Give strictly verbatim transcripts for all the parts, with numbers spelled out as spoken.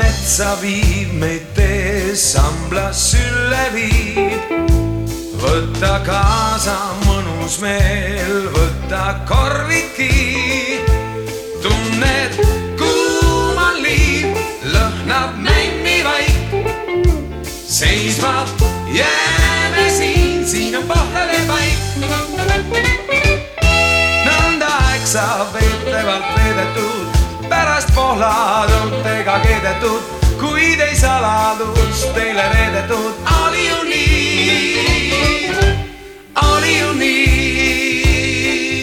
metsa viib meid tee, sambla sülle viib. Võtta kaasa mõnus meel, võtta korvidki. Tunned kuuma liib, lõhnab mämmi vaik. Seisma jääme siin, siin on pohlade paik. Nõnda aeg saab veetevalt veedetud, pärast pohladutega keedetud, kuid ei saladus teile reedetud. Oli ju nii, oli ju nii.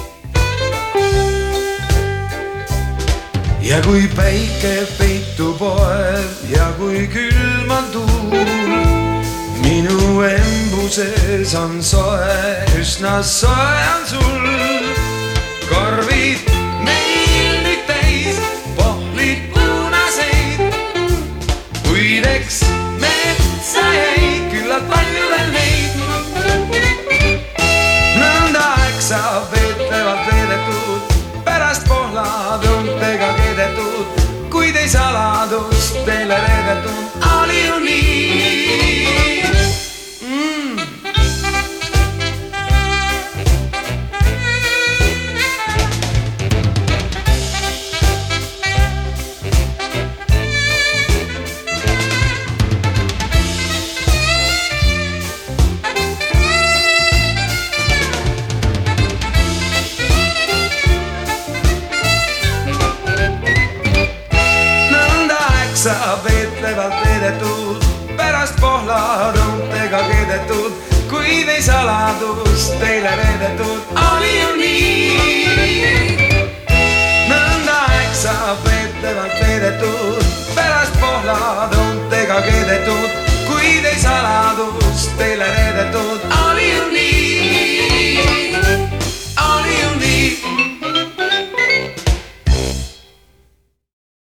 Ja kui päike peitu poeb ja kui külm on tuul, minu embuses on soe, üsna soe on sul. Korvid meil nüüd täis, pohlid punaseid, kuid eks metsa jäi küllalt palju veel neid. Nõnda aeg saab veetevalt veedetud, pärast pohladutega keedetud, kuid ei saladus teile reedetud. Oli ju nii. Mm. Saab veetlevalt veedetud, pärast pohladutega keedetud, kuid ei saladus